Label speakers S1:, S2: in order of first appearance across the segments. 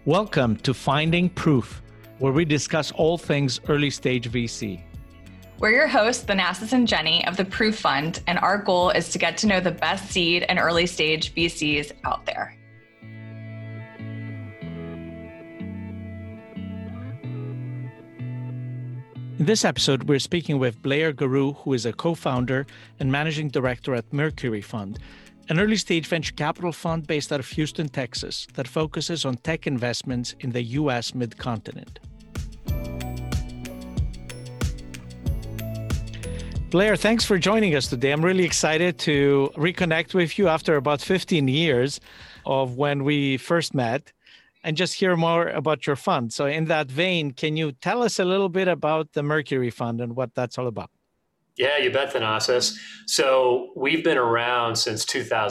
S1: Welcome to Finding Proof, where we discuss all things early stage VC.
S2: We're your hosts, Thanasis and Jenny of the Proof Fund, and our goal is to get to know the best seed and early stage VCs out there.
S1: In this episode, we're speaking with Blair Garou, who is a co-founder and managing director at Mercury Fund, an early-stage venture capital fund based out of Houston, Texas, that focuses on tech investments in the U.S. mid-continent. Blair, thanks for joining us today. I'm really excited to reconnect with you after about 15 years of when we first met and just hear more about your fund. So in that vein, can you tell us a little bit about the Mercury Fund and what that's all about?
S3: Yeah, you bet, Thanasis. So we've been around since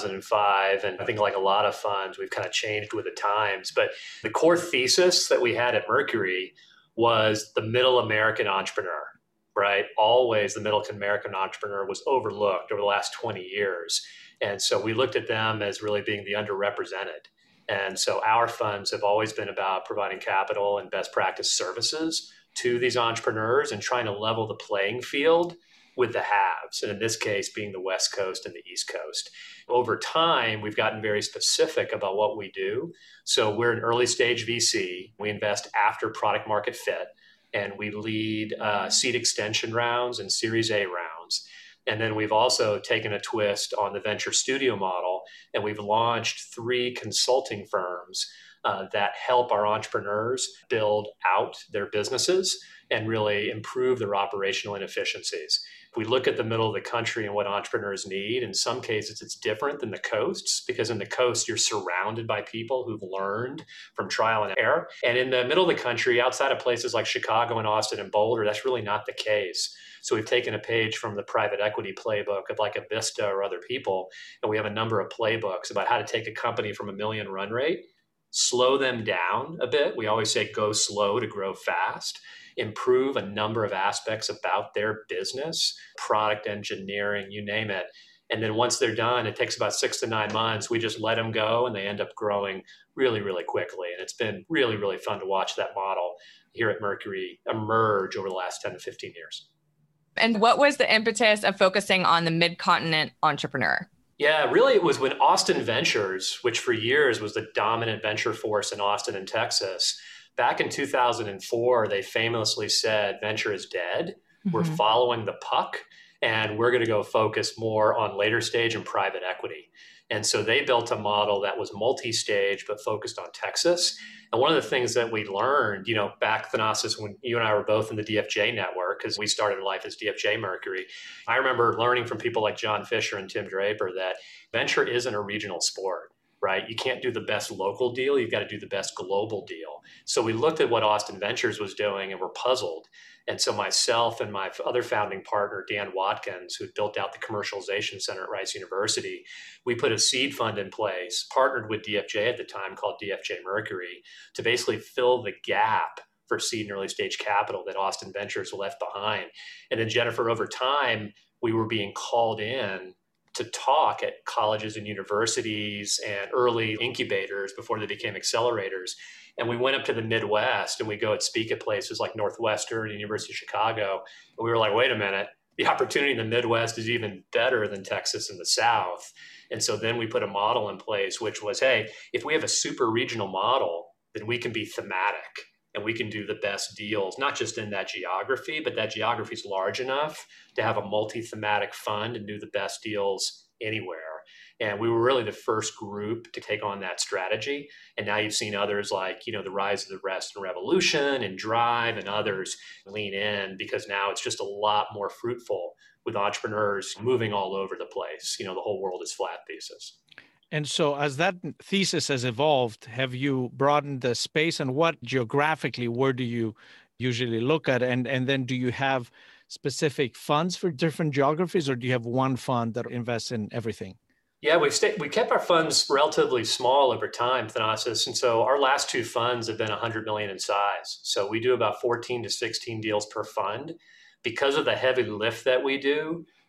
S3: 2005, and I think like a lot of funds, we've kind of changed with the times. But the core thesis that we had at Mercury was the middle American entrepreneur, right? Always the middle American entrepreneur was overlooked over the last 20 years. And so we looked at them as really being the underrepresented. And so our funds have always been about providing capital and best practice services to these entrepreneurs and trying to level the playing field with the haves, and in this case being the West Coast and the East Coast. Over time, we've gotten very specific about what we do. So we're an early stage VC. We invest after product market fit, and we lead seed extension rounds and Series A rounds. And then we've also taken a twist on the venture studio model, and we've launched 3 consulting firms that help our entrepreneurs build out their businesses and really improve their operational inefficiencies. If we look at the middle of the country and what entrepreneurs need, in some cases it's different than the coasts, because in the coast you're surrounded by people who've learned from trial and error. And in the middle of the country, outside of places like Chicago and Austin and Boulder, that's really not the case. So we've taken a page from the private equity playbook of like a Vista or other people, and we have a number of playbooks about how to take a company from $1 million run rate, slow them down a bit. We always say go slow to grow fast. Improve a number of aspects about their business, product engineering, you name it. And then once they're done, it takes about 6 to 9 months. We just let them go and they end up growing really, really quickly. And it's been really, really fun to watch that model here at Mercury emerge over the last 10 to 15 years.
S2: And what was the impetus of focusing on the mid-continent entrepreneur?
S3: Yeah, really it was when Austin Ventures, which for years was the dominant venture force in Austin and Texas, back in 2004, they famously said, venture is dead. Mm-hmm. We're following the puck, and we're going to go focus more on later stage and private equity. And so they built a model that was multi-stage, but focused on Texas. And one of the things that we learned, back, Thanasis, when you and I were both in the DFJ network, because we started life as DFJ Mercury, I remember learning from people like John Fisher and Tim Draper that venture isn't a regional sport. Right? You can't do the best local deal. You've got to do the best global deal. So we looked at what Austin Ventures was doing and were puzzled. And so myself and my other founding partner, Dan Watkins, who built out the commercialization center at Rice University, we put a seed fund in place, partnered with DFJ at the time called DFJ Mercury, to basically fill the gap for seed and early stage capital that Austin Ventures left behind. And then Jennifer, over time, we were being called in to talk at colleges and universities and early incubators before they became accelerators. And we went up to the Midwest and we go and speak at places like Northwestern and University of Chicago. And we were like, wait a minute, the opportunity in the Midwest is even better than Texas and the South. And so then we put a model in place, which was, hey, if we have a super regional model, then we can be thematic and we can do the best deals, not just in that geography, but that geography is large enough to have a multi-thematic fund and do the best deals anywhere. And we were really the first group to take on that strategy. And now you've seen others like, the rise of the Rest and Revolution and Drive and others lean in, because now it's just a lot more fruitful with entrepreneurs moving all over the place. The whole world is flat thesis.
S1: And so as that thesis has evolved, have you broadened the space, and what geographically, where do you usually look at? And then do you have specific funds for different geographies, or do you have one fund that invests in everything?
S3: Yeah, we kept our funds relatively small over time, Thanasis. And so our last 2 funds have been 100 million in size. So we do about 14 to 16 deals per fund. Because of the heavy lift that we do,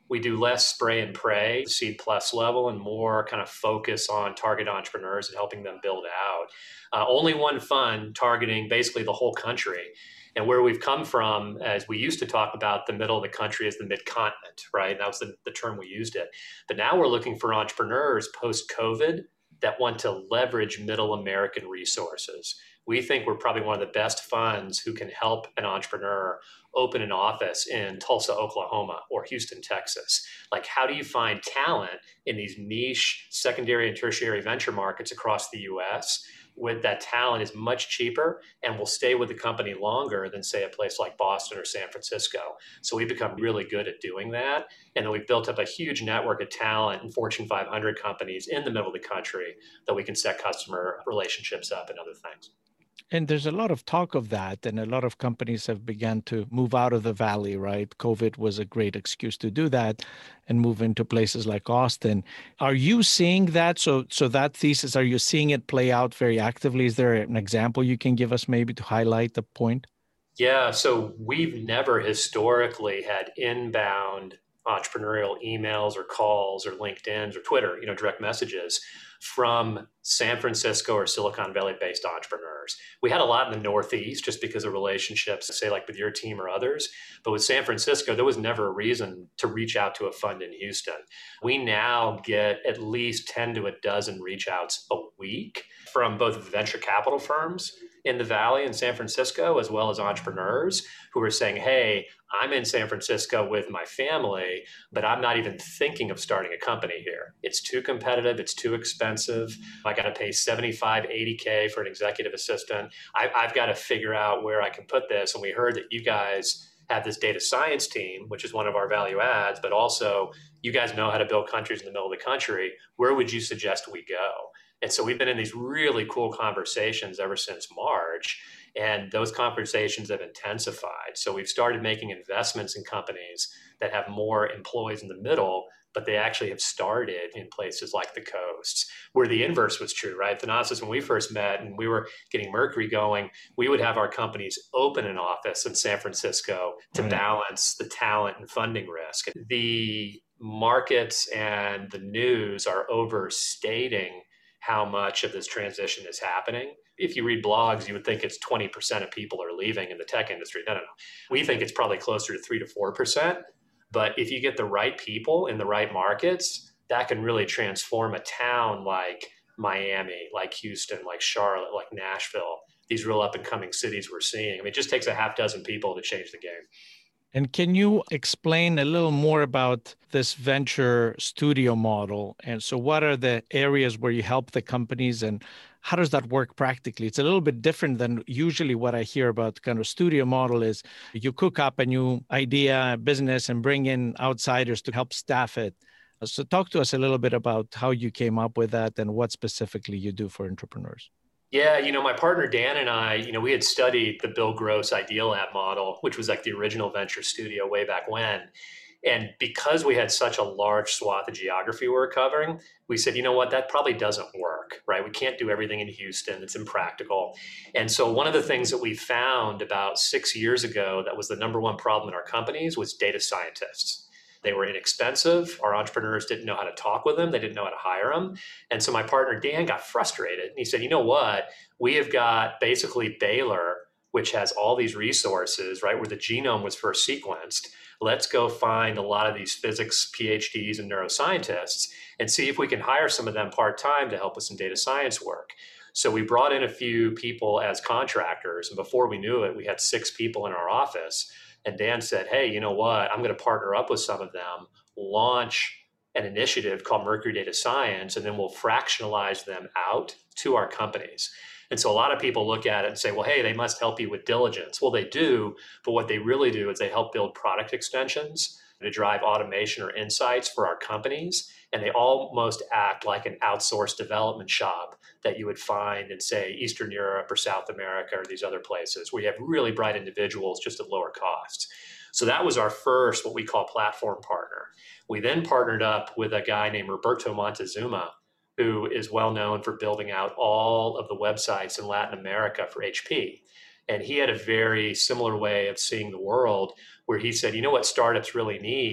S3: We do less spray and pray, seed plus level, and more kind of focus on target entrepreneurs and helping them build out. Only one fund targeting basically the whole country. And where we've come from, as we used to talk about the middle of the country as the mid-continent, right? That was the term we used it. But now we're looking for entrepreneurs post-COVID that want to leverage middle American resources. We think we're probably one of the best funds who can help an entrepreneur open an office in Tulsa, Oklahoma, or Houston, Texas. Like, how do you find talent in these niche secondary and tertiary venture markets across the US? With that talent is much cheaper and will stay with the company longer than, say, a place like Boston or San Francisco. So we've become really good at doing that. And then we've built up a huge network of talent and Fortune 500 companies in the middle of the country that we can set customer relationships up and other things.
S1: And there's a lot of talk of that, and a lot of companies have begun to move out of the valley, right? COVID was a great excuse to do that and move into places like Austin. Are you seeing that? So that thesis, are you seeing it play out very actively? Is there an example you can give us maybe to highlight the point?
S3: Yeah, so we've never historically had inbound entrepreneurial emails or calls or LinkedIn's or Twitter, direct messages from San Francisco or Silicon Valley based entrepreneurs. We had a lot in the Northeast just because of relationships, say like with your team or others. But with San Francisco, there was never a reason to reach out to a fund in Houston. We now get at least 10 to a dozen reach outs a week from both venture capital firms in the Valley in San Francisco, as well as entrepreneurs who are saying, hey, I'm in San Francisco with my family, but I'm not even thinking of starting a company here. It's too competitive. It's too expensive. I got to pay 75, 80K for an executive assistant. I've got to figure out where I can put this. And we heard that you guys have this data science team, which is one of our value adds, but also you guys know how to build countries in the middle of the country. Where would you suggest we go? And so we've been in these really cool conversations ever since March, and those conversations have intensified. So we've started making investments in companies that have more employees in the middle, but they actually have started in places like the coasts, where the inverse was true, right? Thanasis, when we first met and we were getting Mercury going, we would have our companies open an office in San Francisco to balance the talent and funding risk. The markets and the news are overstating how much of this transition is happening. If you read blogs, you would think it's 20% of people are leaving in the tech industry. No. We think it's probably closer to 3 to 4%. But if you get the right people in the right markets, that can really transform a town like Miami, like Houston, like Charlotte, like Nashville, these real up and coming cities we're seeing. I mean, it just takes a half dozen people to change the game.
S1: And can you explain a little more about this venture studio model? And so what are the areas where you help the companies, and how does that work practically? It's a little bit different than usually what I hear about kind of studio model is you cook up a new idea, business, and bring in outsiders to help staff it. So talk to us a little bit about how you came up with that and what specifically you do for entrepreneurs.
S3: Yeah, my partner Dan and I, we had studied the Bill Gross Idealab model, which was like the original venture studio way back when. And because we had such a large swath of geography we were covering, we said, you know what, that probably doesn't work, right? We can't do everything in Houston. It's impractical. And so one of the things that we found about 6 years ago that was the number one problem in our companies was data scientists. They were inexpensive. Our entrepreneurs didn't know how to talk with them. They didn't know how to hire them. And so my partner, Dan, got frustrated. And he said, you know what? We have got basically Baylor, which has all these resources, right, where the genome was first sequenced. Let's go find a lot of these physics PhDs and neuroscientists and see if we can hire some of them part-time to help with some data science work. So we brought in a few people as contractors. And before we knew it, we had 6 people in our office. And Dan said, hey, you know what? I'm going to partner up with some of them, launch an initiative called Mercury Data Science, and then we'll fractionalize them out to our companies. And so a lot of people look at it and say, well, hey, they must help you with diligence. Well, they do, but what they really do is they help build product extensions to drive automation or insights for our companies. And they almost act like an outsourced development shop that you would find in, say, Eastern Europe or South America or these other places where you have really bright individuals just at lower costs. So that was our first, what we call platform partner. We then partnered up with a guy named Roberto Montezuma, who is well known for building out all of the websites in Latin America for HP. And he had a very similar way of seeing the world where he said, you know what startups really need?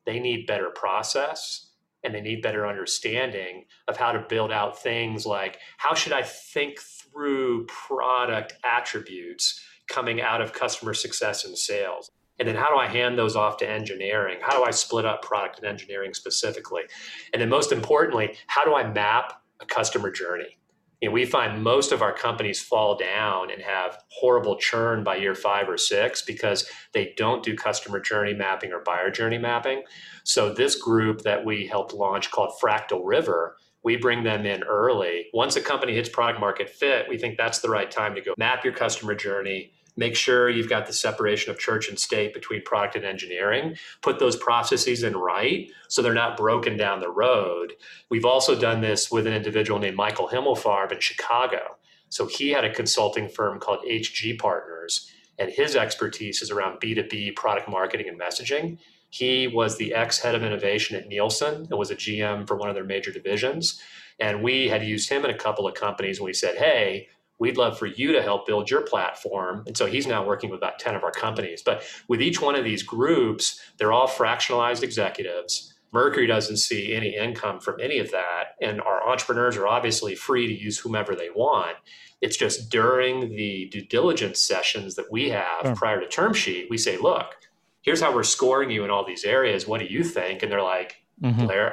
S3: they need better process and they need better understanding of how to build out things like, how should I think through product attributes coming out of customer success and sales? And then how do I hand those off to engineering? How do I split up product and engineering specifically? And then most importantly, how do I map a customer journey? We find most of our companies fall down and have horrible churn by year 5 or 6 because they don't do customer journey mapping or buyer journey mapping. So this group that we helped launch called Fractal River, we bring them in early. Once a company hits product market fit, we think that's the right time to go map your customer journey, make sure you've got the separation of church and state between product and engineering, put those processes in right so they're not broken down the road. We've also done this with an individual named Michael Himmelfarb in Chicago. So he had a consulting firm called HG Partners, and his expertise is around B2B product marketing and messaging. He was the ex-head of innovation at Nielsen and was a GM for one of their major divisions. And we had used him in a couple of companies, and we said, hey, we'd love for you to help build your platform. And so he's now working with about 10 of our companies. But with each one of these groups, they're all fractionalized executives. Mercury doesn't see any income from any of that. And our entrepreneurs are obviously free to use whomever they want. It's just during the due diligence sessions that we have prior to term sheet, we say, look, here's how we're scoring you in all these areas. What do you think? And they're like, Blair,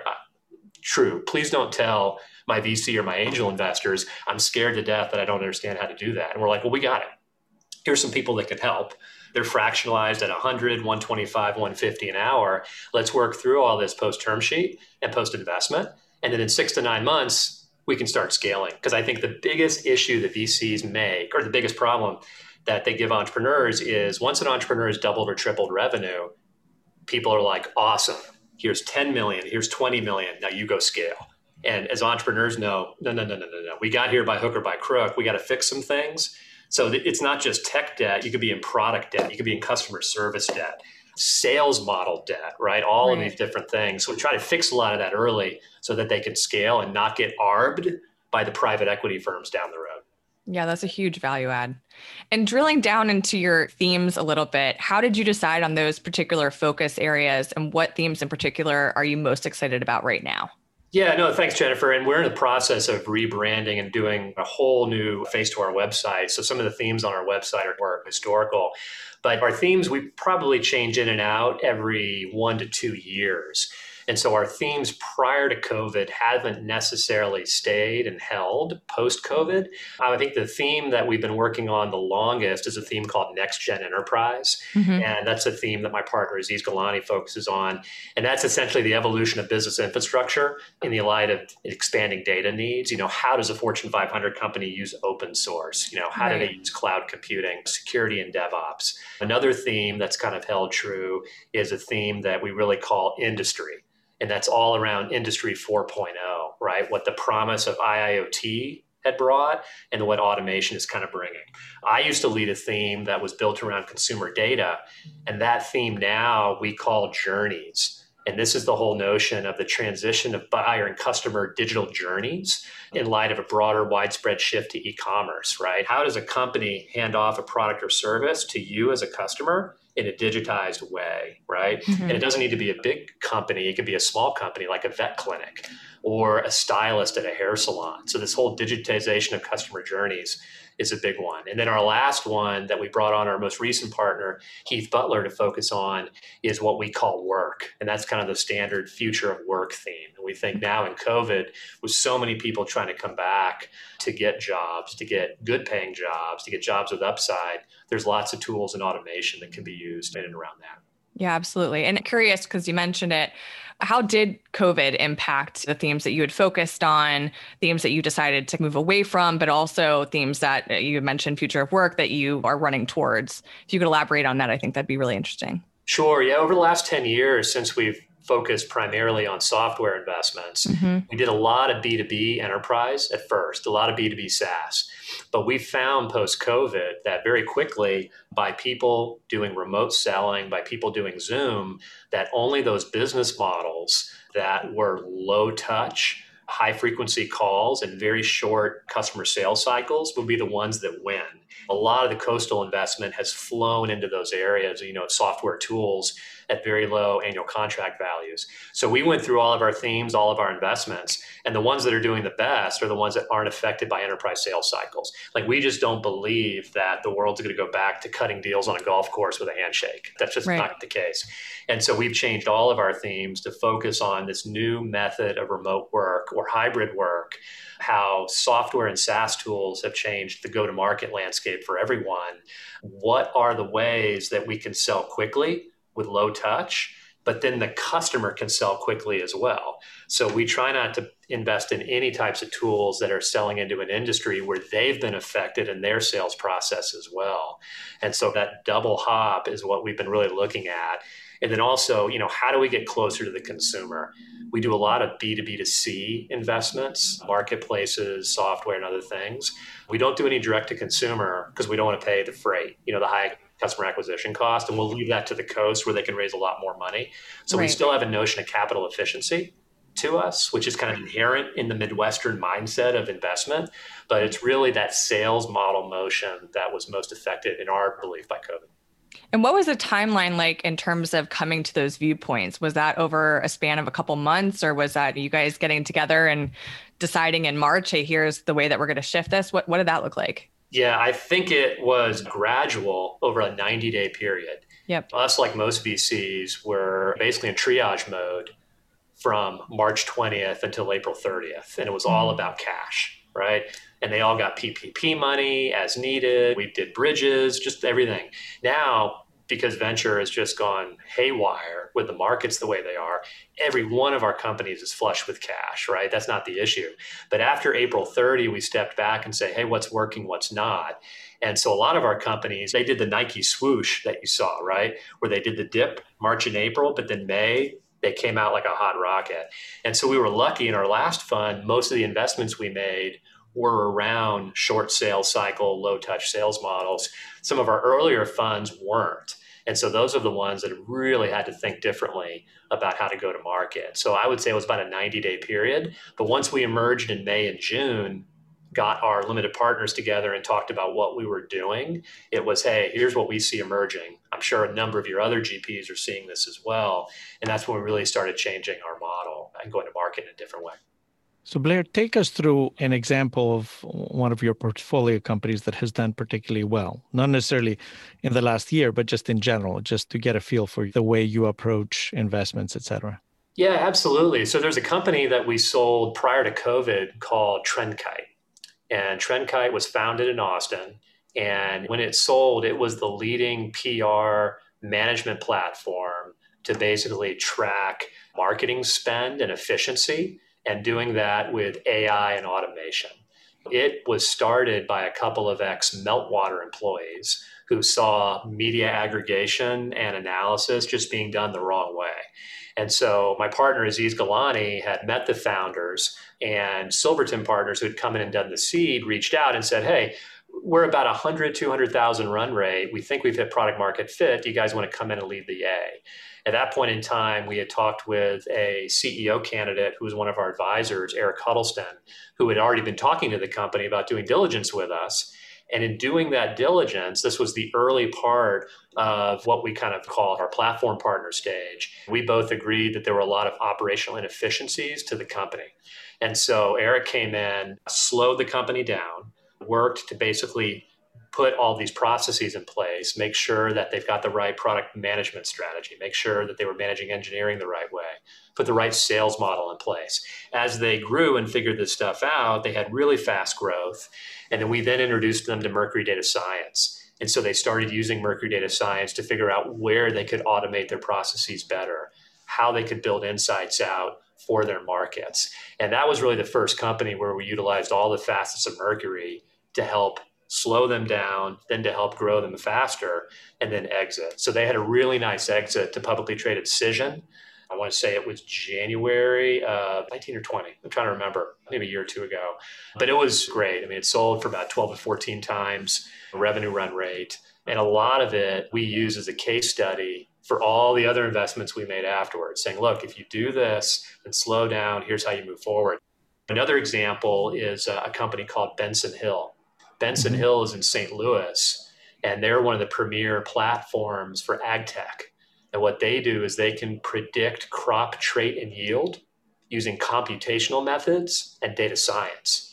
S3: true. Please don't tell my VC or my angel investors, I'm scared to death that I don't understand how to do that. And we're like, well, we got it. Here's some people that can help. They're fractionalized at 100, 125, 150 an hour. Let's work through all this post-term sheet and post-investment. And then in 6 to 9 months, we can start scaling. Because I think the biggest issue that VCs make, or the biggest problem that they give entrepreneurs is once an entrepreneur has doubled or tripled revenue, people are like, awesome. Here's 10 million, here's 20 million. Now you go scale. And as entrepreneurs know, no. We got here by hook or by crook. We got to fix some things. So it's not just tech debt. You could be in product debt. You could be in customer service debt, sales model debt, right? All of these different things. So we try to fix a lot of that early so that they can scale and not get arbed by the private equity firms down the road.
S2: Yeah, that's a huge value add. And drilling down into your themes a little bit, how did you decide on those particular focus areas and what themes in particular are you most excited about right now?
S3: Yeah, no, thanks, Jennifer. And we're in the process of rebranding and doing a whole new face to our website. So some of the themes on our website are more historical, but our themes, we probably change in and out every 1 to 2 years. And so our themes prior to COVID haven't necessarily stayed and held post-COVID. I think the theme that we've been working on the longest is a theme called Next Gen Enterprise. And that's a theme that my partner Aziz Gilani focuses on. And that's essentially the evolution of business infrastructure in the light of expanding data needs. How does a Fortune 500 company use open source? How do they use cloud computing, security, and DevOps? Another theme that's kind of held true is a theme that we really call industry. And that's all around Industry 4.0, right? What the promise of IIoT had brought and what automation is kind of bringing. I used to lead a theme that was built around consumer data, and that theme now we call journeys. And this is the whole notion of the transition of buyer and customer digital journeys in light of a broader, widespread shift to e-commerce, right? How does a company hand off a product or service to you as a customer in a digitized way, right? And it doesn't need to be a big company. It could be a small company like a vet clinic or a stylist at a hair salon. So this whole digitization of customer journeys is a big one. And then our last one that we brought on our most recent partner, Heath Butler, to focus on is what we call work. And that's kind of the standard future of work theme. And we think now in COVID, with so many people trying to come back to get jobs, to get good paying jobs, to get jobs with upside, there's lots of tools and automation that can be used in and around that.
S2: Yeah, absolutely. And curious, because you mentioned it, how did COVID impact the themes that you had focused on, themes that you decided to move away from, but also themes that you mentioned, future of work, that you are running towards? If you could elaborate on that, I think that'd be really interesting.
S3: Sure. Yeah. Over the last 10 years, since we've focused primarily on software investments, we did a lot of B2B enterprise at first, a lot of B2B SaaS. But we found post-COVID that very quickly, by people doing remote selling, by people doing Zoom, that only those business models that were low touch, high frequency calls and very short customer sales cycles will be the ones that win. A lot of the coastal investment has flown into those areas, software tools at very low annual contract values. So we went through all of our themes, all of our investments, and the ones that are doing the best are the ones that aren't affected by enterprise sales cycles. Like, we just don't believe that the world's going to go back to cutting deals on a golf course with a handshake. That's just not the case. And so we've changed all of our themes to focus on this new method of remote work or hybrid work, how software and SaaS tools have changed the go-to-market landscape for everyone. What are the ways that we can sell quickly with low touch, but then the customer can sell quickly as well? So we try not to invest in any types of tools that are selling into an industry where they've been affected in their sales process as well. And so that double hop is what we've been really looking at. And then also, how do we get closer to the consumer? We do a lot of B2B2C investments, marketplaces, software, and other things. We don't do any direct to consumer because we don't want to pay the freight, the high customer acquisition cost, and we'll leave that to the coast where they can raise a lot more money. So we still have a notion of capital efficiency to us, which is kind of inherent in the Midwestern mindset of investment, but it's really that sales model motion that was most affected, in our belief, by COVID.
S2: And what was the timeline like in terms of coming to those viewpoints? Was that over a span of a couple months, or was that you guys getting together and deciding in March, hey, here's the way that we're going to shift this? What did that look like?
S3: Yeah, I think it was gradual over a 90-day period.
S2: Yep.
S3: Us, like most VCs, were basically in triage mode from March 20th until April 30th. And it was all about cash, right? And they all got PPP money as needed. We did bridges, just everything. Now, because venture has just gone haywire with the markets the way they are, every one of our companies is flush with cash, right? That's not the issue. But after April 30, we stepped back and say, hey, what's working, what's not? And so a lot of our companies, they did the Nike swoosh that you saw, right? Where they did the dip March and April, but then May, they came out like a hot rocket. And so we were lucky in our last fund, most of the investments we made were around short sales cycle, low touch sales models. Some of our earlier funds weren't. And so those are the ones that really had to think differently about how to go to market. So I would say it was about a 90-day period. But once we emerged in May and June, got our limited partners together and talked about what we were doing, it was, hey, here's what we see emerging. I'm sure a number of your other GPs are seeing this as well. And that's when we really started changing our model and going to market in a different way.
S1: So Blair, take us through an example of one of your portfolio companies that has done particularly well, not necessarily in the last year, but just in general, just to get a feel for the way you approach investments, et cetera.
S3: Yeah, absolutely. So there's a company that we sold prior to COVID called Trendkite. And Trendkite was founded in Austin. And when it sold, it was the leading PR management platform to basically track marketing spend and efficiency, and doing that with AI and automation. It was started by a couple of ex-Meltwater employees who saw media aggregation and analysis just being done the wrong way. And so my partner, Aziz Gilani, had met the founders, and Silverton Partners, who had come in and done the seed, reached out and said, hey, we're about 100, 200,000 run rate. We think we've hit product market fit. Do you guys want to come in and lead the A? At that point in time, we had talked with a CEO candidate who was one of our advisors, Eric Huddleston, who had already been talking to the company about doing diligence with us. And in doing that diligence, this was the early part of what we kind of call our platform partner stage. We both agreed that there were a lot of operational inefficiencies to the company. And so Eric came in, slowed the company down, worked to basically put all these processes in place, make sure that they've got the right product management strategy, make sure that they were managing engineering the right way, put the right sales model in place. As they grew and figured this stuff out, they had really fast growth. And then we then introduced them to Mercury Data Science. And so they started using Mercury Data Science to figure out where they could automate their processes better, how they could build insights out for their markets. And that was really the first company where we utilized all the facets of Mercury to help slow them down, then to help grow them faster, and then exit. So they had a really nice exit to publicly traded Cision. I want to say it was January of 19 or 20. I'm trying to remember, maybe a year or two ago. But it was great. I mean, it sold for about 12 to 14 times revenue run rate. And a lot of it we use as a case study for all the other investments we made afterwards, saying, look, if you do this and slow down, here's how you move forward. Another example is a company called Benson Hill. Benson Hill is in St. Louis, and they're one of the premier platforms for ag tech. And what they do is they can predict crop trait and yield using computational methods and data science.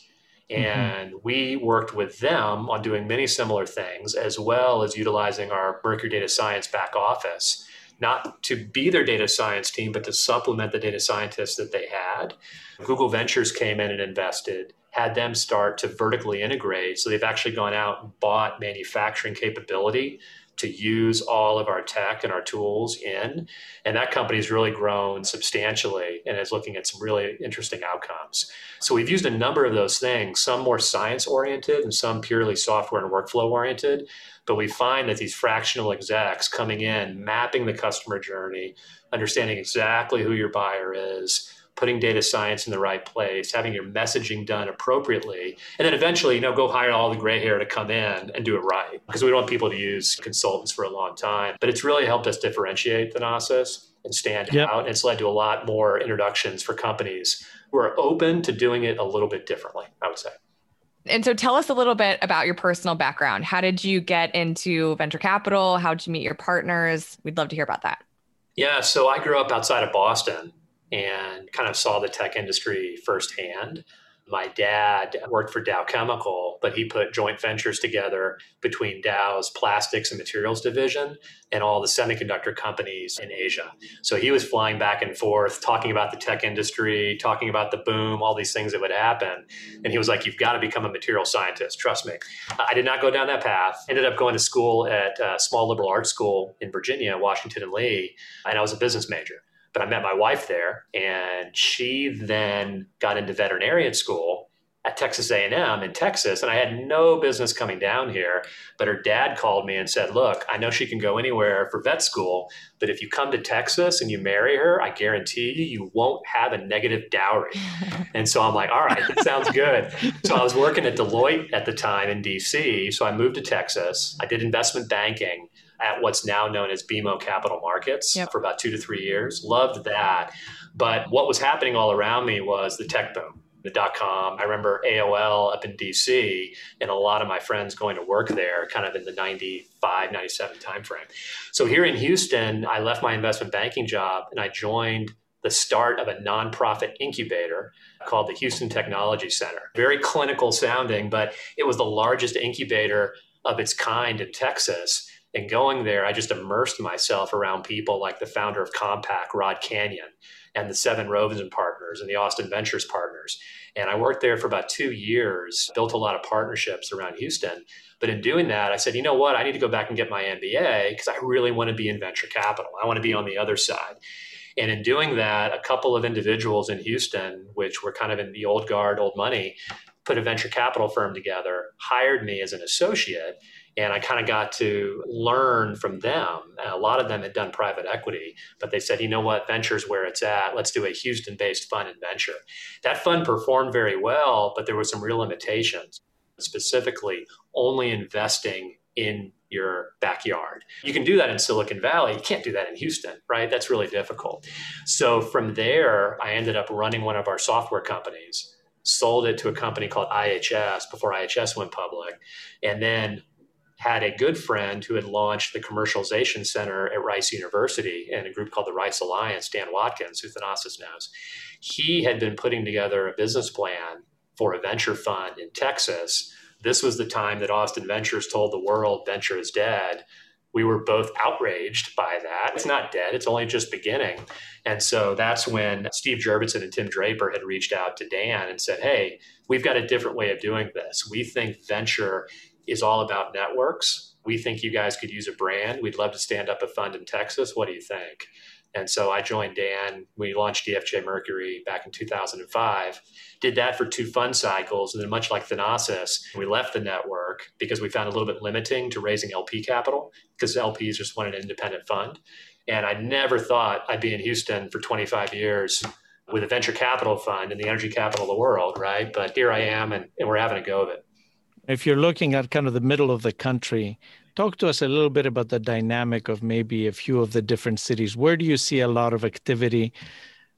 S3: And we worked with them on doing many similar things, as well as utilizing our Mercury Data Science back office, not to be their data science team, but to supplement the data scientists that they had. Google Ventures came in and invested, had them start to vertically integrate. So they've actually gone out and bought manufacturing capability to use all of our tech and our tools in. And that company's really grown substantially and is looking at some really interesting outcomes. So we've used a number of those things, some more science oriented and some purely software and workflow oriented. But we find that these fractional execs coming in, mapping the customer journey, understanding exactly who your buyer is, putting data science in the right place, having your messaging done appropriately, and then eventually, go hire all the gray hair to come in and do it right. Because we don't want people to use consultants for a long time. But it's really helped us differentiate Thanasis and stand out. And it's led to a lot more introductions for companies who are open to doing it a little bit differently, I would say.
S2: And so tell us a little bit about your personal background. How did you get into venture capital? How did you meet your partners? We'd love to hear about that.
S3: Yeah, so I grew up outside of Boston and kind of saw the tech industry firsthand. My dad worked for Dow Chemical, but he put joint ventures together between Dow's plastics and materials division and all the semiconductor companies in Asia. So he was flying back and forth, talking about the tech industry, talking about the boom, all these things that would happen. And he was like, you've got to become a material scientist, trust me. I did not go down that path. Ended up going to school at a small liberal arts school in Virginia, Washington and Lee, and I was a business major. But I met my wife there, and she then got into veterinarian school at Texas A&M in Texas. And I had no business coming down here, but her dad called me and said, look, I know she can go anywhere for vet school, but if you come to Texas and you marry her, I guarantee you won't have a negative dowry. And so I'm like, all right, that sounds good. So I was working at Deloitte at the time in DC. So I moved to Texas. I did investment banking at what's now known as BMO Capital Markets for about 2 to 3 years. Loved that. But what was happening all around me was the tech boom, the .com. I remember AOL up in DC and a lot of my friends going to work there kind of in the 95, 97 timeframe. So here in Houston, I left my investment banking job and I joined the start of a nonprofit incubator called the Houston Technology Center. Very clinical sounding, but it was the largest incubator of its kind in Texas. And going there, I just immersed myself around people like the founder of Compaq, Rod Canyon, and the Seven Rosen partners and the Austin Ventures partners. And I worked there for about 2 years, built a lot of partnerships around Houston. But in doing that, I said, you know what, I need to go back and get my MBA because I really want to be in venture capital. I want to be on the other side. And in doing that, a couple of individuals in Houston, which were kind of in the old guard, old money, put a venture capital firm together, hired me as an associate. And I kind of got to learn from them. A lot of them had done private equity, but they said, you know what, venture's where it's at. Let's do a Houston-based fund in venture. That fund performed very well, but there were some real limitations, specifically only investing in your backyard. You can do that in Silicon Valley. You can't do that in Houston, right? That's really difficult. So from there, I ended up running one of our software companies, sold it to a company called IHS before IHS went public, and then had a good friend who had launched the commercialization center at Rice University and a group called the Rice Alliance, Dan Watkins, who Thanasis knows. He had been putting together a business plan for a venture fund in Texas. This was the time that Austin Ventures told the world venture is dead. We were both outraged by that. It's not dead. It's only just beginning. And so that's when Steve Jurvetson and Tim Draper had reached out to Dan and said, hey, we've got a different way of doing this. We think venture is all about networks. We think you guys could use a brand. We'd love to stand up a fund in Texas. What do you think? And so I joined Dan. We launched DFJ Mercury back in 2005, did that for 2 fund cycles. And then much like Thanasis, we left the network because we found a little bit limiting to raising LP capital because LPs just wanted an independent fund. And I never thought I'd be in Houston for 25 years with a venture capital fund in the energy capital of the world, right? But here I am, and we're having a go of it.
S1: If you're looking at kind of the middle of the country, talk to us a little bit about the dynamic of maybe a few of the different cities. Where do you see a lot of activity?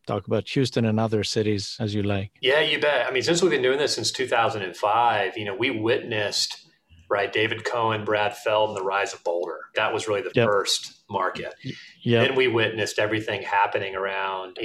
S1: talk about Houston and other cities as you like.
S3: Yeah, you bet. I mean, since we've been doing this since 2005, we witnessed, right, David Cohen, Brad Feld, and the rise of Boulder. That was really the first market. Then we witnessed everything happening around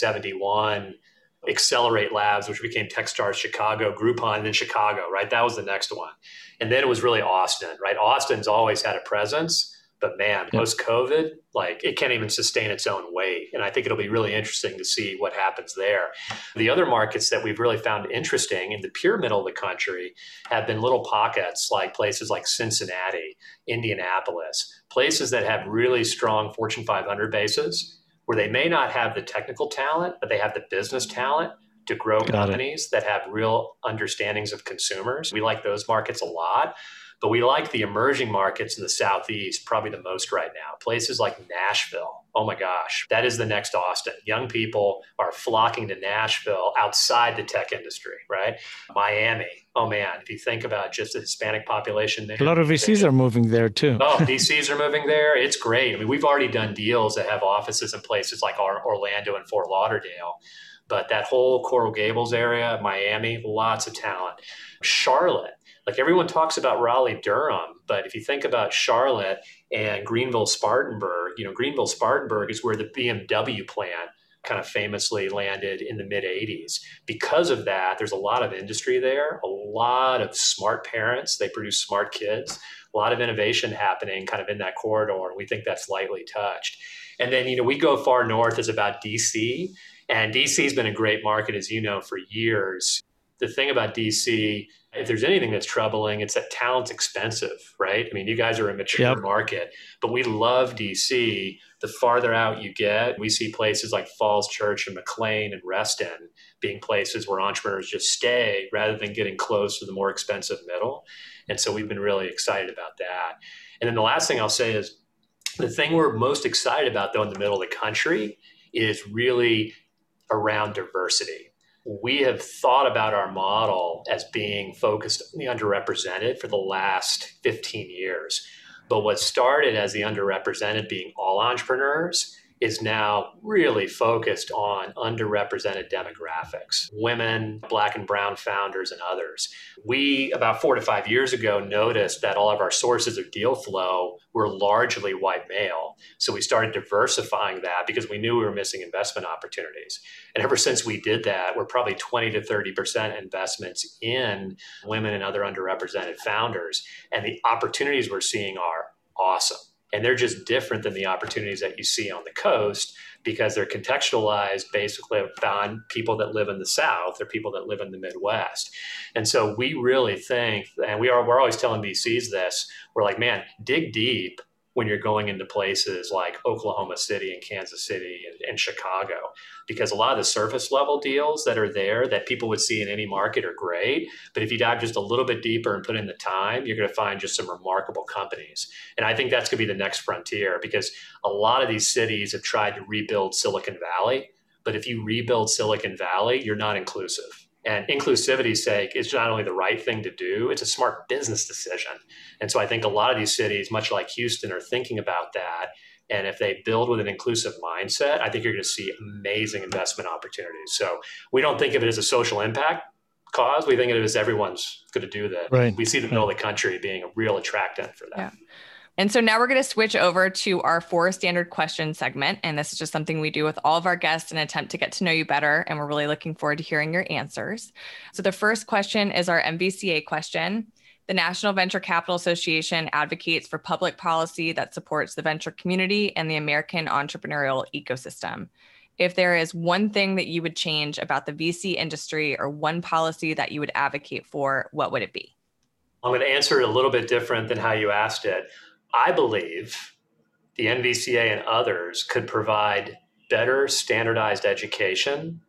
S3: 1871, Accelerate Labs, which became Techstars Chicago, Groupon, and then Chicago, right? That was the next one. And then it was really Austin, right? Austin's always had a presence, but man, post-COVID, like it can't even sustain its own weight. And I think it'll be really interesting to see what happens there. The other markets that we've really found interesting in the pure middle of the country have been little pockets, like places like Cincinnati, Indianapolis, places that have really strong Fortune 500 bases, where they may not have the technical talent, but they have the business talent to grow companies that have real understandings of consumers. We like those markets a lot, but we like the emerging markets in the Southeast probably the most right now. Places like Nashville. Oh my gosh, that is the next Austin. Young people are flocking to Nashville outside the tech industry, right? Miami. Oh man, if you think about just the Hispanic population there.
S1: A lot of VCs are moving there too.
S3: Oh, VCs are moving there. It's great. I mean, we've already done deals that have offices in places like Orlando and Fort Lauderdale. But that whole Coral Gables area, Miami, lots of talent. Charlotte, like everyone talks about Raleigh-Durham, but if you think about Charlotte and Greenville-Spartanburg, Greenville-Spartanburg is where the BMW plant kind of famously landed in the mid-'80s. Because of that, there's a lot of industry there, a lot of smart parents. They produce smart kids, a lot of innovation happening kind of in that corridor. And we think that's lightly touched. And then, we go far north is about DC. And DC has been a great market, as you know, for years. The thing about DC, if there's anything that's troubling, it's that talent's expensive, right? I mean, you guys are a mature market, but we love DC. The farther out you get, we see places like Falls Church and McLean and Reston being places where entrepreneurs just stay rather than getting close to the more expensive middle. And so we've been really excited about that. And then the last thing I'll say is the thing we're most excited about, though, in the middle of the country is really around diversity. We have thought about our model as being focused on the underrepresented for the last 15 years. But what started as the underrepresented being all entrepreneurs is now really focused on underrepresented demographics, women, Black and brown founders, and others. We, about 4 to 5 years ago, noticed that all of our sources of deal flow were largely white male. So we started diversifying that because we knew we were missing investment opportunities. And ever since we did that, we're probably 20 to 30% investments in women and other underrepresented founders. And the opportunities we're seeing are awesome. And they're just different than the opportunities that you see on the coast because they're contextualized basically on people that live in the South or people that live in the Midwest. And so we really think, and we're always telling VCs this, we're like, man, dig deep when you're going into places like Oklahoma City and Kansas City and Chicago, because a lot of the surface level deals that are there that people would see in any market are great. But if you dive just a little bit deeper and put in the time, you're going to find just some remarkable companies. And I think that's going to be the next frontier because a lot of these cities have tried to rebuild Silicon Valley. But if you rebuild Silicon Valley, you're not inclusive. And inclusivity's sake is not only the right thing to do, it's a smart business decision. And so I think a lot of these cities, much like Houston, are thinking about that. And if they build with an inclusive mindset, I think you're going to see amazing investment opportunities. So we don't think of it as a social impact cause. We think of it as everyone's going to do that.
S1: Right.
S3: We see the middle of the country being a real attractant for that.
S2: Yeah. And so now we're going to switch over to our 4 standard question segment. And this is just something we do with all of our guests in an attempt to get to know you better. And we're really looking forward to hearing your answers. So the first question is our MVCA question. The National Venture Capital Association advocates for public policy that supports the venture community and the American entrepreneurial ecosystem. If there is one thing that you would change about the VC industry or one policy that you would advocate for, what would it be?
S3: I'm going to answer it a little bit different than how you asked it. I believe the NVCA and others could provide better standardized education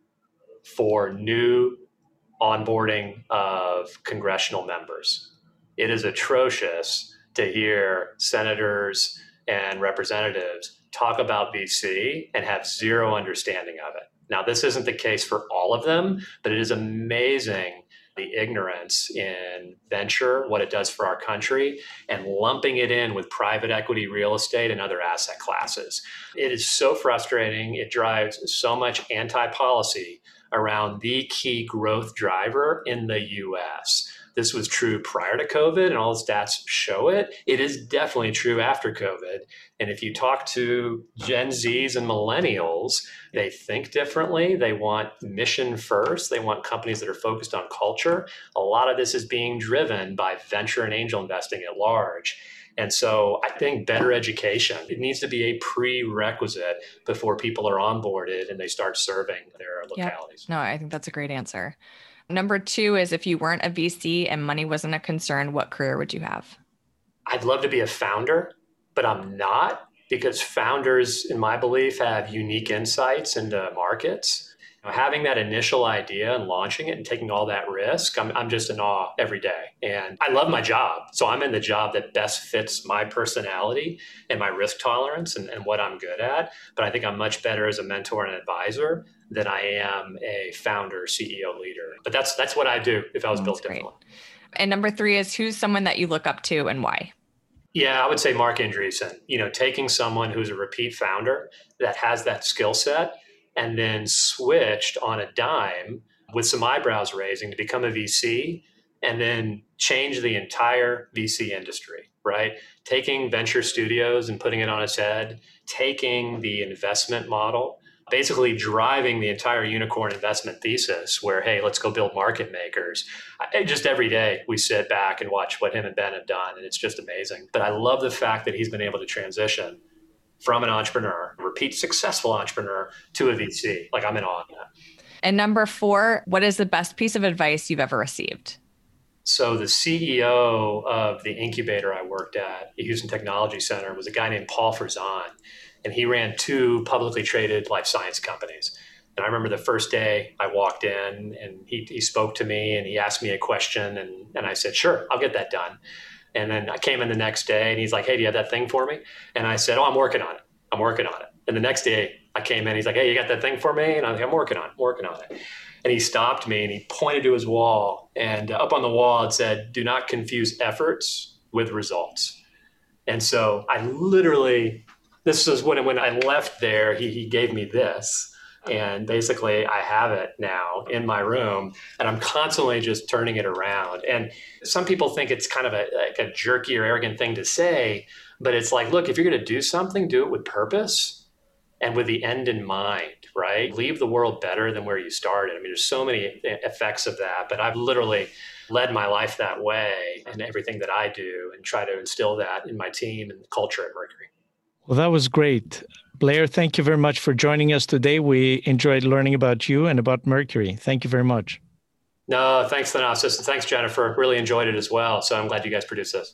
S3: for new onboarding of congressional members. It is atrocious to hear senators and representatives talk about VC and have zero understanding of it. Now, this isn't the case for all of them, but it is amazing the ignorance in venture, what it does for our country, and lumping it in with private equity, real estate, and other asset classes. It is so frustrating. It drives so much anti-policy around the key growth driver in the US. This was true prior to COVID, and all the stats show it. It is definitely true after COVID. And if you talk to Gen Zs and millennials, they think differently. They want mission first. They want companies that are focused on culture. A lot of this is being driven by venture and angel investing at large. And so I think better education, it needs to be a prerequisite before people are onboarded and they start serving their localities.
S2: Yep. No, I think that's a great answer. Number 2 is, if you weren't a VC and money wasn't a concern, what career would you have?
S3: I'd love to be a founder, but I'm not, because founders, in my belief, have unique insights into markets. Having that initial idea and launching it and taking all that risk, I'm just in awe every day. And I love my job. So I'm in the job that best fits my personality and my risk tolerance and what I'm good at. But I think I'm much better as a mentor and advisor than I am a founder, CEO, leader. But that's what I do if I was built differently.
S2: And number 3 is, who's someone that you look up to and why?
S3: Yeah, I would say Marc Andreessen. Taking someone who's a repeat founder that has that skill set and then switched on a dime with some eyebrows raising to become a VC and then change the entire VC industry, right? Taking venture studios and putting it on its head, taking the investment model, basically driving the entire unicorn investment thesis where, hey, let's go build market makers. Just every day we sit back and watch what him and Ben have done, and it's just amazing. But I love the fact that he's been able to transition from an entrepreneur, repeat successful entrepreneur, to a VC. Like, I'm in awe of that.
S2: And number 4, what is the best piece of advice you've ever received?
S3: So the CEO of the incubator I worked at Houston Technology Center was a guy named Paul Farzan, and he ran 2 publicly traded life science companies. And I remember the first day I walked in and he spoke to me and he asked me a question and I said, sure, I'll get that done. And then I came in the next day and he's like, hey, do you have that thing for me? And I said, oh, I'm working on it. And the next day I came in, he's like, hey, you got that thing for me? And I was like, I'm working on it. And he stopped me and he pointed to his wall, and up on the wall it said, do not confuse efforts with results. And so I literally, this was when I left there, he gave me this. And basically I have it now in my room and I'm constantly just turning it around. And some people think it's kind of like a jerky or arrogant thing to say, but it's like, look, if you're going to do something, do it with purpose and with the end in mind, right? Leave the world better than where you started. I mean, there's so many effects of that, but I've literally led my life that way in everything that I do and try to instill that in my team and culture at Mercury.
S1: Well, that was great. Blair, thank you very much for joining us today. We enjoyed learning about you and about Mercury. Thank you very much.
S3: No, thanks, Thanasis, and thanks, Jennifer. Really enjoyed it as well. So I'm glad you guys produced this.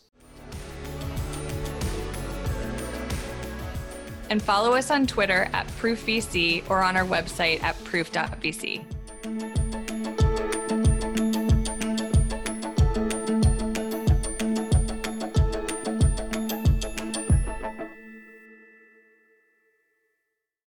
S2: And follow us on Twitter at ProofVC or on our website at proof.vc.